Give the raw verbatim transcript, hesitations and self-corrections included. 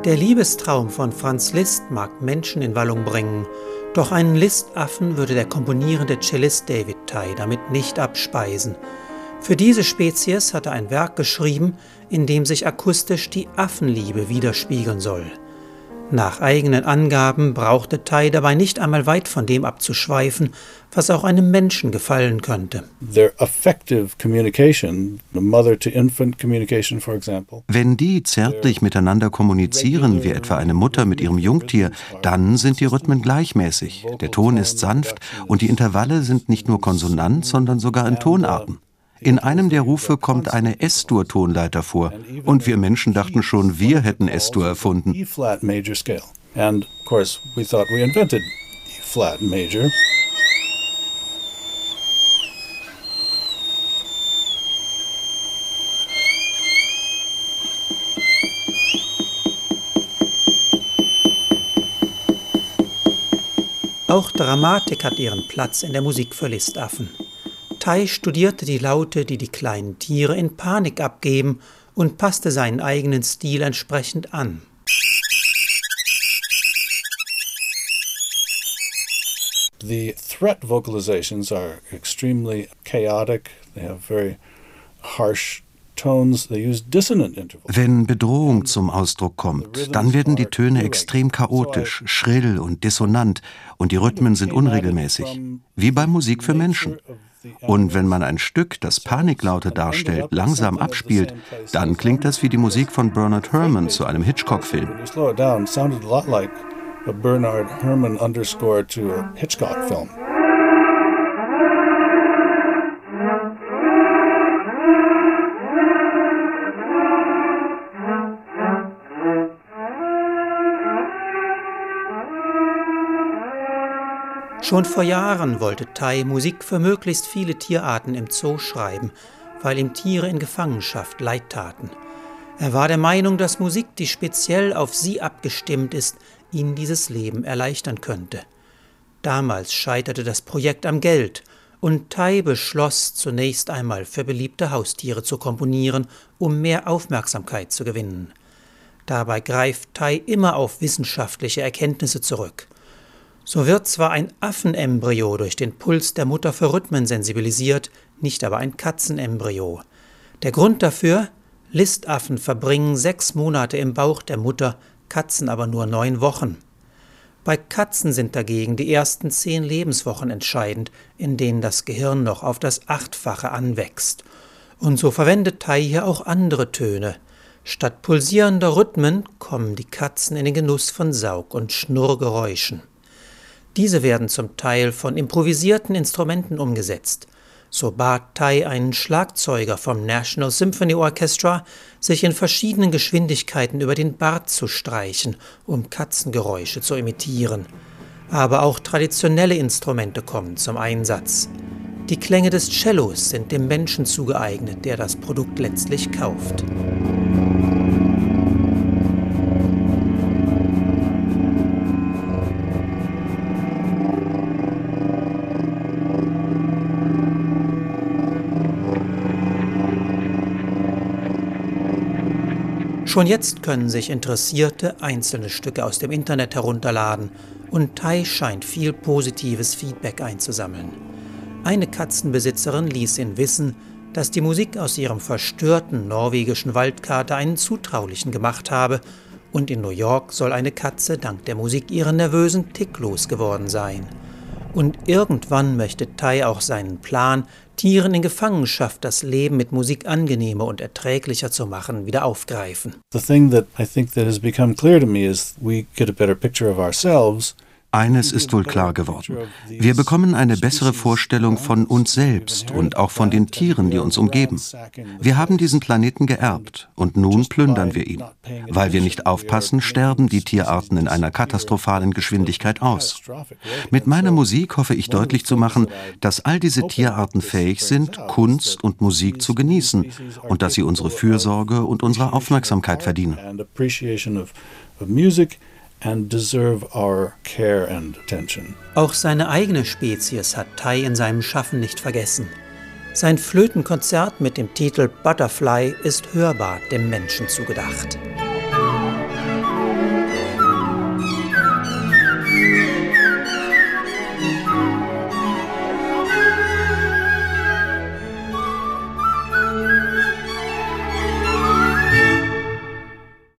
Der Liebestraum von Franz Liszt mag Menschen in Wallung bringen, doch einen Liszt-Affen würde der komponierende Cellist David Tye damit nicht abspeisen. Für diese Spezies hat er ein Werk geschrieben, in dem sich akustisch die Affenliebe widerspiegeln soll. Nach eigenen Angaben brauchte Tye dabei nicht einmal weit von dem abzuschweifen, was auch einem Menschen gefallen könnte. Their affective communication, the mother-to-infant communication, for example. Wenn die zärtlich miteinander kommunizieren, wie etwa eine Mutter mit ihrem Jungtier, dann sind die Rhythmen gleichmäßig. Der Ton ist sanft und die Intervalle sind nicht nur konsonant, sondern sogar in Tonarten. In einem der Rufe kommt eine Es-Dur-Tonleiter vor. Und wir Menschen dachten schon, wir hätten Es-Dur erfunden. And of course we thought we invented E-flat major. Auch Dramatik hat ihren Platz in der Musik für Lisztaffen. Tye studierte die Laute, die die kleinen Tiere in Panik abgeben, und passte seinen eigenen Stil entsprechend an. The threat vocalizations are extremely chaotic. They have very harsh tones. They use dissonant intervals. Wenn Bedrohung zum Ausdruck kommt, dann werden die Töne extrem chaotisch, schrill und dissonant und die Rhythmen sind unregelmäßig, wie bei Musik für Menschen. Und wenn man ein Stück, das Paniklaute darstellt, langsam abspielt, dann klingt das wie die Musik von Bernard Herrmann zu einem Hitchcock-Film. A Bernard Herrmann underscore to a Hitchcock film. Schon vor Jahren wollte Tye Musik für möglichst viele Tierarten im Zoo schreiben, weil ihm Tiere in Gefangenschaft leid taten. Er war der Meinung, dass Musik, die speziell auf sie abgestimmt ist, ihnen dieses Leben erleichtern könnte. Damals scheiterte das Projekt am Geld und Tye beschloss, zunächst einmal für beliebte Haustiere zu komponieren, um mehr Aufmerksamkeit zu gewinnen. Dabei greift Tye immer auf wissenschaftliche Erkenntnisse zurück. So wird zwar ein Affenembryo durch den Puls der Mutter für Rhythmen sensibilisiert, nicht aber ein Katzenembryo. Der Grund dafür: Lisztaffen verbringen sechs Monate im Bauch der Mutter, Katzen aber nur neun Wochen. Bei Katzen sind dagegen die ersten zehn Lebenswochen entscheidend, in denen das Gehirn noch auf das Achtfache anwächst. Und so verwendet Tye hier auch andere Töne. Statt pulsierender Rhythmen kommen die Katzen in den Genuss von Saug- und Schnurrgeräuschen. Diese werden zum Teil von improvisierten Instrumenten umgesetzt. So bat Tye einen Schlagzeuger vom National Symphony Orchestra, sich in verschiedenen Geschwindigkeiten über den Bart zu streichen, um Katzengeräusche zu imitieren. Aber auch traditionelle Instrumente kommen zum Einsatz. Die Klänge des Cellos sind dem Menschen zugeeignet, der das Produkt letztlich kauft. Schon jetzt können sich Interessierte einzelne Stücke aus dem Internet herunterladen und Tye scheint viel positives Feedback einzusammeln. Eine Katzenbesitzerin ließ ihn wissen, dass die Musik aus ihrem verstörten norwegischen Waldkater einen zutraulichen gemacht habe und in New York soll eine Katze dank der Musik ihren nervösen Tick losgeworden sein. Und irgendwann möchte Tye auch seinen Plan, Tieren in Gefangenschaft das Leben mit Musik angenehmer und erträglicher zu machen, wieder aufgreifen. The thing that I think that has become clear to me is we get a better picture of ourselves. Eines ist wohl klar geworden. Wir bekommen eine bessere Vorstellung von uns selbst und auch von den Tieren, die uns umgeben. Wir haben diesen Planeten geerbt und nun plündern wir ihn. Weil wir nicht aufpassen, sterben die Tierarten in einer katastrophalen Geschwindigkeit aus. Mit meiner Musik hoffe ich deutlich zu machen, dass all diese Tierarten fähig sind, Kunst und Musik zu genießen und dass sie unsere Fürsorge und unsere Aufmerksamkeit verdienen. And deserve our care and attention. Auch seine eigene Spezies hat Tye in seinem Schaffen nicht vergessen. Sein Flötenkonzert mit dem Titel Butterfly ist hörbar dem Menschen zugedacht.